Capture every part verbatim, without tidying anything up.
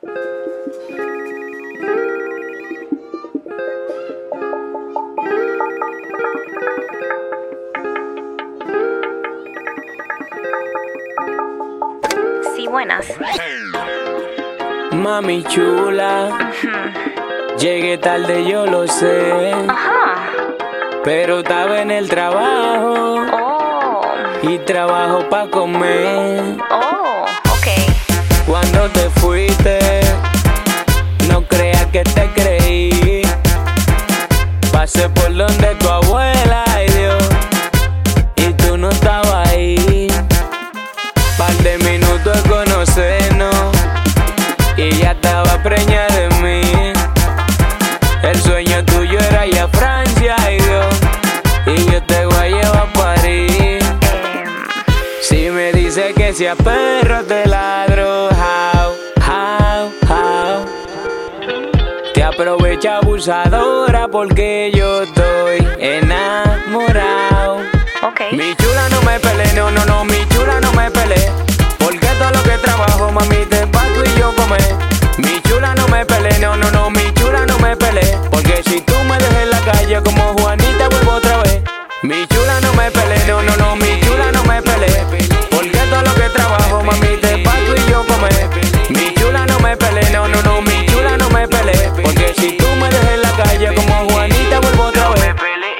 Sí, buenas. Mami chula, Uh-huh. llegué tarde, yo lo sé, Ajá. pero estaba en el trabajo Oh. y trabajo pa' comer. Oh, ok. Cuando te fuiste, no creas que te creí. Pasé por donde tu abuela, ay Dios, y tú no estabas ahí. Par de minutos de conocernos y ya estaba preñada de mí. El sueño tuyo era ir a Francia, ay Dios, y yo te voy a llevar a París. Si me dices que sea perro te ladro, how, how, how. Te aprovecha abusadora porque yo estoy enamorado. Ok. Mi chula no me pele, no, no, no, mi chula no me pele. Porque todo lo que trabajo, mami, te pa' tú y yo comer. Mi chula no me pele, no, no, no, mi chula no me pele. Porque si tú me dejas en la calle como Juanita, vuelvo otra vez. Mi chula no me pele, no, no, no, mi chula no me pele. Porque todo lo que trabajo, mami, te pa' tú y yo comer. Mi chula no me pele, no, no, no, mi chula no me pele. Porque si tú me dejas en la calle como Juanita, vuelvo otra vez.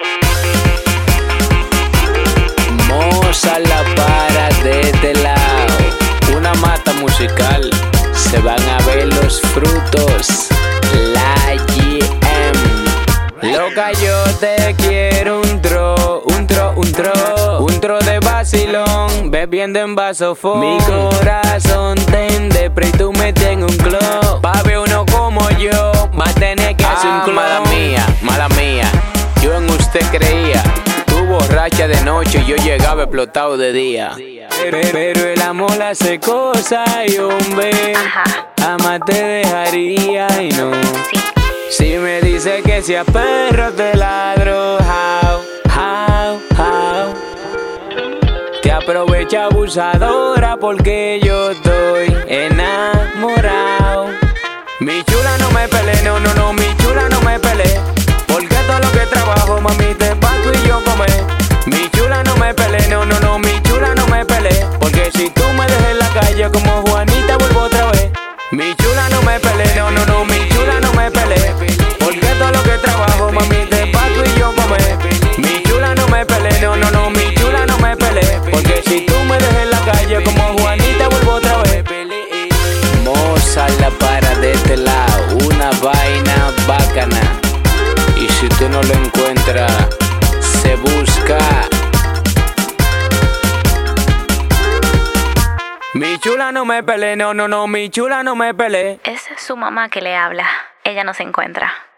Moza la para de este lado, una mata musical, se van a ver los frutos, la G M. Loca, yo te quiero un tro, un tro, un tro, un tro de vacilón, bebiendo en vasofón. Mi corazón te endepre y tú me tienes un club. Papi, uno como yo, va a tener que hacer un club. Mala mía, mala mía, yo en usted creía. Borracha de noche, yo llegaba explotado de día. Pero, pero el amor hace cosas y hombre, Ajá. jamás te dejaría y no. Sí. Si me dices que sea perro te ladro, how, how, how. Te aprovecha abusadora porque yo estoy enamorado. Mi chula no me pele, no, no, no, mi chula no me pele. Porque todo lo que trabajo, mami, te pa' tú y yo comer. Mi chula no me pele, no, no, no, mi chula no me pele. Porque si tú me dejas en la calle como Juanita, vuelvo otra vez. Mi chula no me pele, no, no, no, mi chula no me pele. Porque todo lo que trabajo, mami, te pa' tú y yo comer. Mi chula no me pele, no, no, no, mi chula no me pele. Porque si tú me dejas en la calle como Juanita, vuelvo otra vez. Moza la para de este lado, una vaina bacana. Y si tú no lo encuentras, se busca. Mi chula no me pele, no, no, no, mi chula no me pele. Es su mamá que le habla. Ella no se encuentra.